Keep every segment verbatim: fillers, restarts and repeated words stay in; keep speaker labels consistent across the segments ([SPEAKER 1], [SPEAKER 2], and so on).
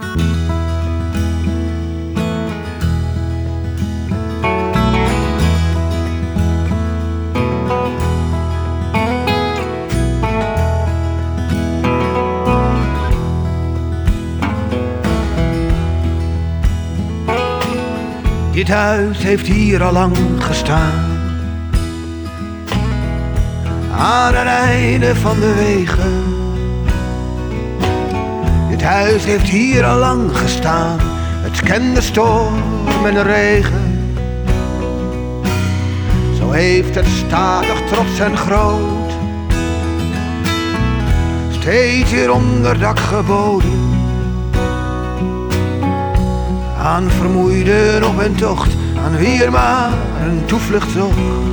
[SPEAKER 1] Dit huis heeft hier al lang gestaan, aan het einde van de wegen. Dit huis heeft hier al lang gestaan, het kende storm en de regen. Zo heeft het statig, trots en groot steeds hier onder dak geboden. Aan vermoeiden op een tocht, aan wie er maar een toevlucht zocht.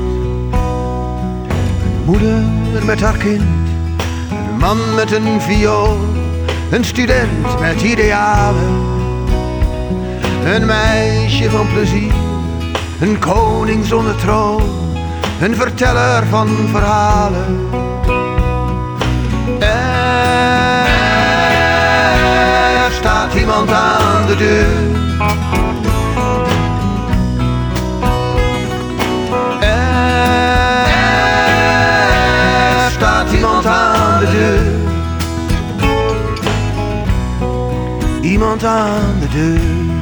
[SPEAKER 1] Een moeder met haar kind, een man met een viool, een student met idealen, een meisje van plezier, een koning zonder troon, een verteller van verhalen. Er staat iemand aan de deur. Er staat iemand aan de deur. Iemand aan de deur.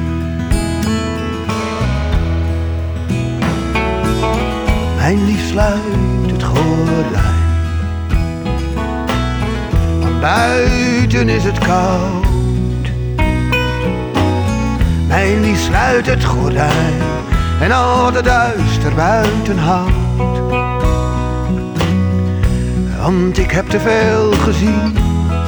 [SPEAKER 1] Mijn lief sluit het gordijn. Maar buiten is het koud. Mijn lief sluit het gordijn en al de duister buiten houdt. Want ik heb te veel gezien,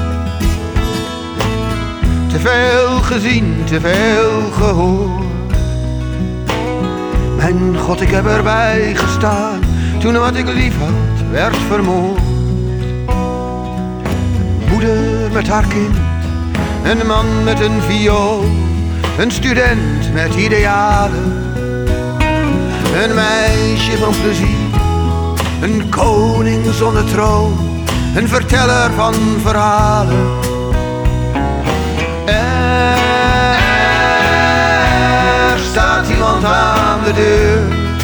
[SPEAKER 1] te veel gezien, te veel gehoord. Mijn God, ik heb erbij gestaan toen wat ik lief had werd vermoord. Een moeder met haar kind, een man met een viool, een student met idealen, een meisje van plezier, een koning zonder troon, een verteller van verhalen. Er staat iemand aan de deur.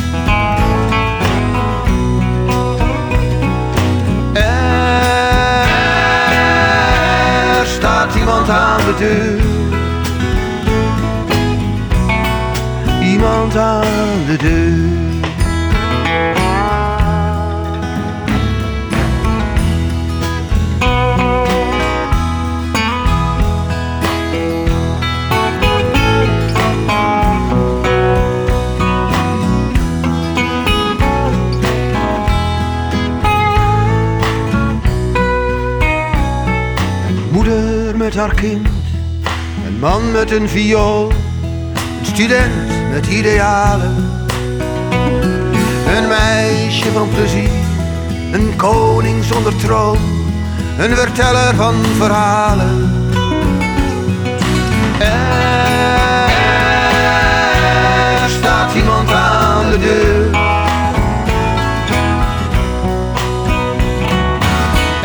[SPEAKER 1] Er staat iemand aan de deur. Iemand aan de deur. Een moeder met haar kind, een man met een viool, een student met idealen, een meisje van plezier, een koning zonder troon, een verteller van verhalen. Er staat iemand aan de deur.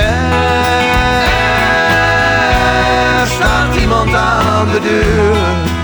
[SPEAKER 1] Er staat iemand aan de deur.